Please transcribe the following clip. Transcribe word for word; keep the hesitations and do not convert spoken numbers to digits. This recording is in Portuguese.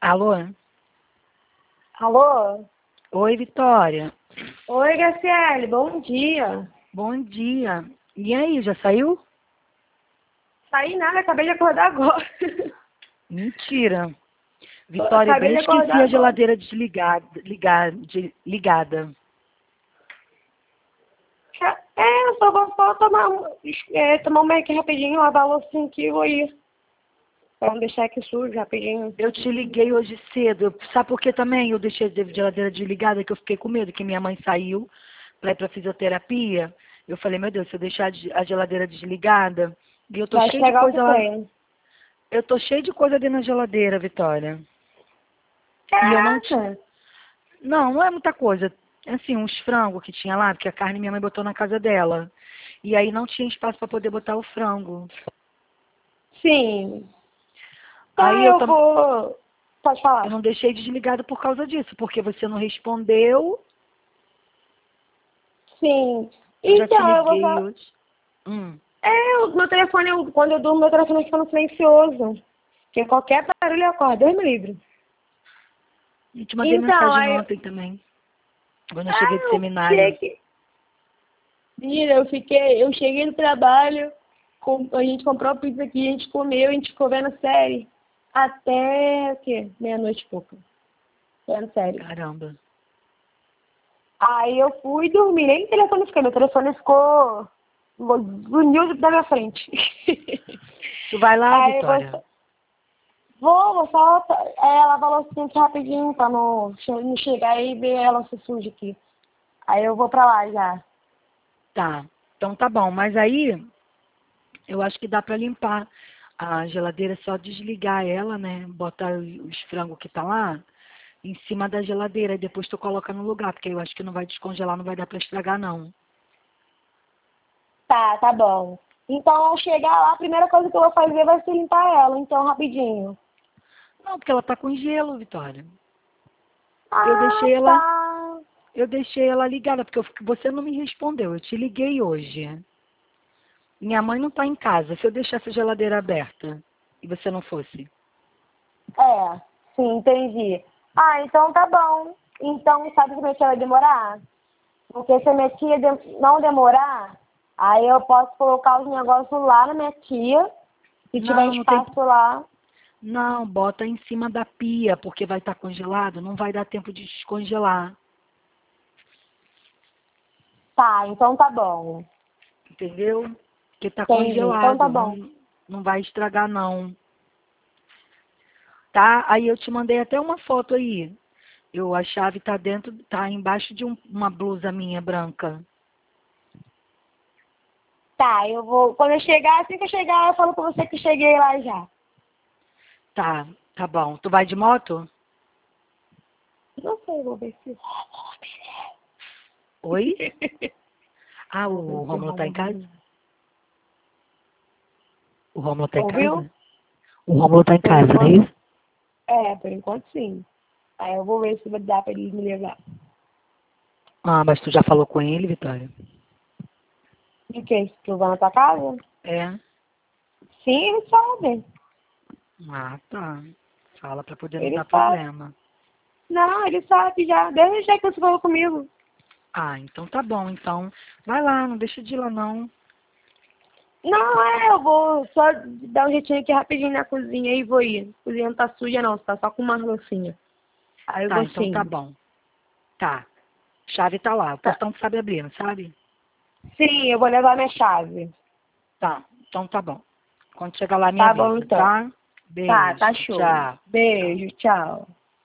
Alô? Alô? Oi, Vitória. Oi, Graciele, bom dia. Bom dia. E aí, já saiu? Saí nada, acabei de acordar agora. Mentira. Vitória, Acabei bem de esqueci acordar a agora. geladeira desligada, ligar, de- ligada. É, eu só vou só tomar, um- é, tomar um banho aqui rapidinho, lavar a loucinha aqui e vou ir. Pra não deixar aqui sujo rapidinho. Eu te liguei hoje cedo. Eu- Sabe por que também eu deixei a geladeira desligada? Que eu fiquei com medo, que minha mãe saiu para ir para fisioterapia. Eu falei, meu Deus, se eu deixar a de- a geladeira desligada, e eu tô Vai cheio de estragar o coisa que lá. tem. Eu tô cheio de coisa dentro da geladeira, Vitória. E eu não ti- Caraca! Não, não é muita coisa. Assim, uns frangos que tinha lá, porque a carne minha mãe botou na casa dela. E aí não tinha espaço para poder botar o frango. Sim. Então Aí eu, eu tam... vou... Pode eu falar. não deixei desligado por causa disso, porque você não respondeu. Sim. Eu já te Então, eu vou liguei só... hoje. Hum. É, o meu telefone, eu- quando eu durmo, meu telefone fica no silencioso. Porque qualquer barulho eu acordo, Deus me livre. Eu te mandei Então, mensagem aí... ontem também, quando eu Ah, cheguei do eu seminário. cheguei... Menina, eu fiquei... Eu cheguei no trabalho, com, a gente comprou pizza aqui, a gente comeu, a gente ficou vendo série. Até, o quê? Meia-noite e pouco. Vendo série. Caramba. Aí eu fui dormir, nem o telefone fiquei, meu telefone ficou... Zuniu da minha frente. Tu vai lá, Aí eu Vitória? vou... Vou, vou só é, lavar a loucinha aqui rapidinho pra não, não chegar e ver ela se suja aqui. Aí eu vou pra lá já. Tá. Então tá bom. Mas aí, eu acho que dá pra limpar a geladeira, é só desligar ela, né? Botar os frangos que tá lá em cima da geladeira e depois tu coloca no lugar, porque eu acho que não vai descongelar, não vai dar pra estragar, não. Tá, tá bom. Então, ao chegar lá, a primeira coisa que eu vou fazer vai ser limpar ela, então, rapidinho. Não, porque ela tá com gelo, Vitória. Eu Ah, deixei ela, tá. eu deixei ela ligada, porque eu- você não me respondeu. Eu te liguei hoje. Minha mãe não tá em casa. Se eu deixasse a geladeira aberta e você não fosse. É, sim, entendi. Ah, então tá bom. Então, sabe que minha tia vai demorar? Porque se a minha tia de- não demorar, aí eu posso colocar os negócios lá na minha tia, se tiver Não, não tem. espaço lá. Não, bota em cima da pia, porque vai estar congelado. Não vai dar tempo de descongelar. Tá, então tá bom. Entendeu? Porque tá Entendi. Então tá congelado. bom. Não, não vai estragar, não. Tá? Aí eu te mandei até uma foto aí. Eu, a chave tá dentro, tá embaixo de um- uma blusa minha branca. Tá, eu vou. Quando eu chegar, assim que eu chegar, eu falo pra você que cheguei lá já. Tá, tá bom. Tu vai de moto? Não sei, vou ver se. Oi? Ah, Vou ver o se Rômulo tá em casa? rola. O Rômulo tá em Ouviu? casa? O Rômulo tá em Por casa, não é enquanto. isso? É, por enquanto sim. Aí eu vou ver se vai dar pra eles me levar. Ah, mas tu já falou com ele, Vitória? De quê? Que eu vou na tua casa? É. Sim, eles sabem. Ah, tá. Fala pra poder não Eles dar sabem. problema. Não, eles sabem já. Desde o dia que você falou comigo. Ah, então tá bom. Então, vai lá, não deixa de ir lá, não. Não, é, eu vou só dar um jeitinho aqui rapidinho na cozinha e vou ir. A cozinha não tá suja não, tá só com uma loucinha. Aí eu Tá, vou então tá sim. bom. Tá. Chave tá lá. O Tá. portão sabe abrir, não sabe? Sim, eu vou levar minha chave. Tá, então tá bom. Quando chegar lá, me Tá bom avisa, então. tá? Tá, Beijo, tá show. tchau. Tchau. Beijo, tchau.